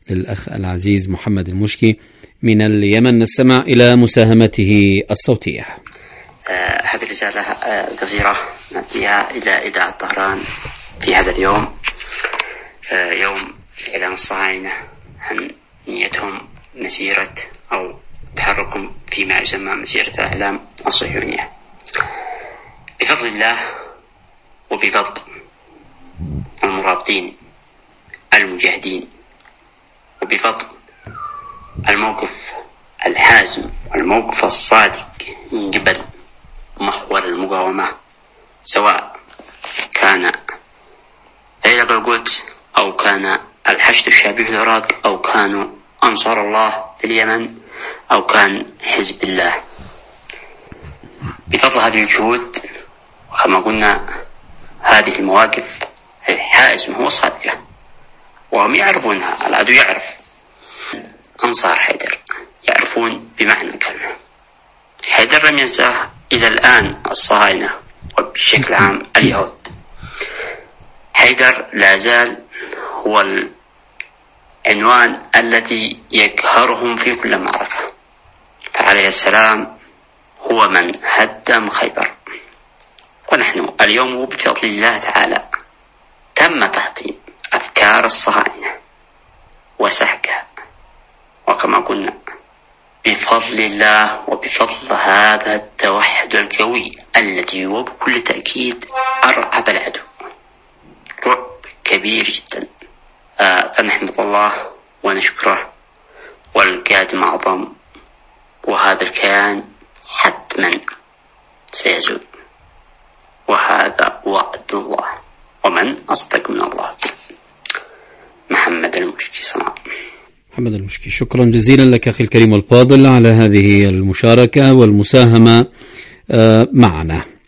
للأخ العزيز محمد المشكي من اليمن، نستمع إلى مساهمته الصوتية. هذه الرسالة قصيرة نأتيها إلى إذاعة طهران في هذا اليوم، يوم إعلان الصهاينة عن نيتهم مسيرة أو تحركهم فيما يسمى مسيرة الإعلام الصهيونية. بفضل الله وبفضل المرابطين المجاهدين وبفضل الموقف الحازم والموقف الصادق من قبل محور المقاومة، سواء كان عيلة القدس أو كان الحشد الشعبي في العراق أو كانوا أنصار الله في اليمن أو كان حزب الله، بفضل هذه الجهود وكما قلنا هذه المواقف الحازمة والصادقة وهم يعرفونها، العدو يعرف، أنصار حيدر يعرفون بمعنى الكلمة. حيدر لم ينساه إلى الآن الصهاينة وبشكل عام اليهود. حيدر لا زال هو العنوان الذي يقهرهم في كل معركة، فعليه السلام هو من هدم خيبر، ونحن اليوم بفضل الله تعالى تم تحطيم أفكار الصهاينة وسحقها، وكما قلنا بفضل الله وبفضل هذا التوحد القوي الذي هو بكل تأكيد أرعب العدو رعب كبير جدا، فنحمد الله ونشكره، والقادم أعظم، وهذا الكيان حتما سيزول، وهذا وعد الله، ومن أصدق من الله. محمد المشكي صنع. محمد المشكي، شكرا جزيلا لك أخي الكريم الفاضل على هذه المشاركة والمساهمة معنا.